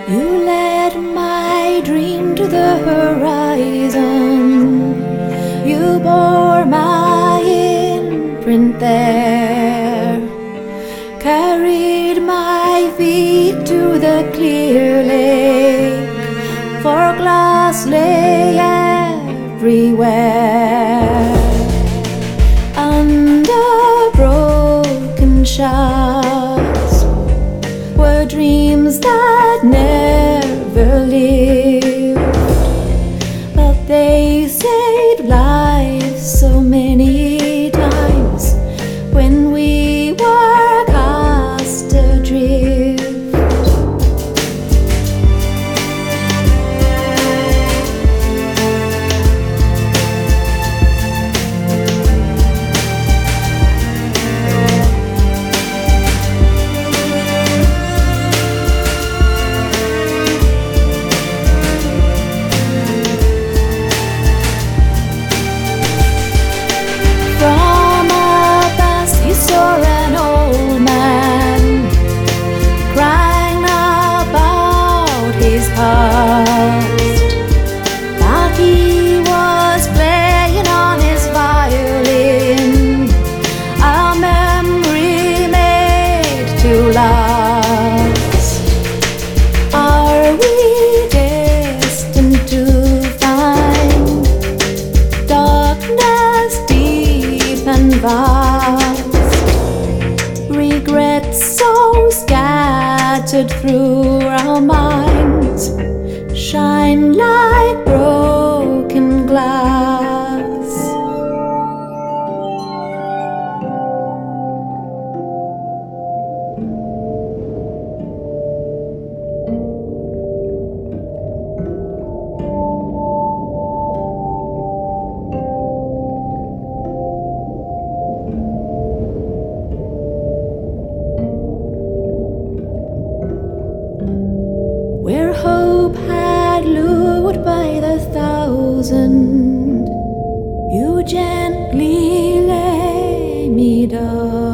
You led my dream to the horizon. You bore my imprint there, carried my feet to the clear lake, for glass lay everywhere. Under broken shards were dreams that never lived, but they saved lives so many times when we were cast adrift. But he was playing on his violin, a memory made to last. Are we destined to find darkness deep and vast, regrets so scattered through our minds shine like broken glass? Where hope had lured by the thousand, you gently lay me down.